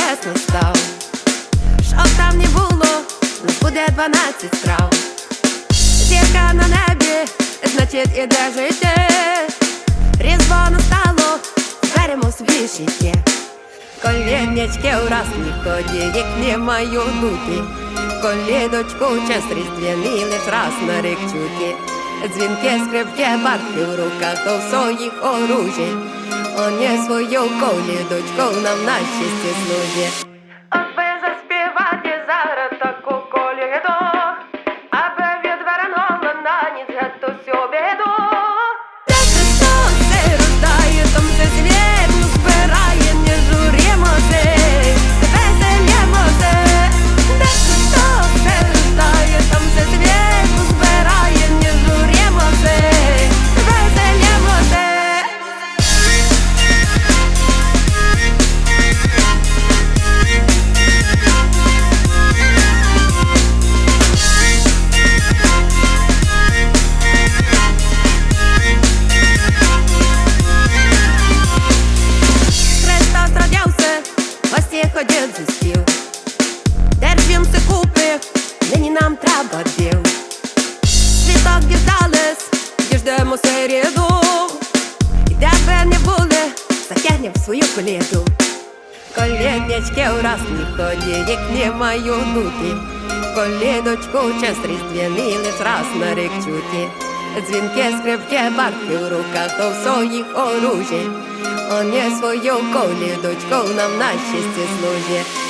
час настав. Що там не було, нас буде 12 страв. Зірка на небі, значить іде життя. Різдво настало, беремо свій життя. Колєнячки у раз не ході, їх не маю дути. Колідочку час різдвяний лиш раз на рік чути. Дзвінки, скрипки, барки в руках, то в своїх оружі. Он є свою колідочку нам на щастя служить. От би заспівати зараз таку коліду, аби відвернула на ніч гету всю біду. Де Христос се рождає, там се світ збирає, не журімося, веселімося. Де Христос се рождає, там се світ збирає, не журімося, веселімося. Гості ходять за стіл, держимся купи, нині нам треба діл. Світок діждались, діждемо середу. І де би не були, затягнем свою коліду. Колєнячки ураз не ході, їх не маю дути. Колідочку час різдвяний лиш раз на рік чути. Дзвінки, скрипки, барки в руках, то в своїх оружі. Он є свою колідочку нам на щастя служить.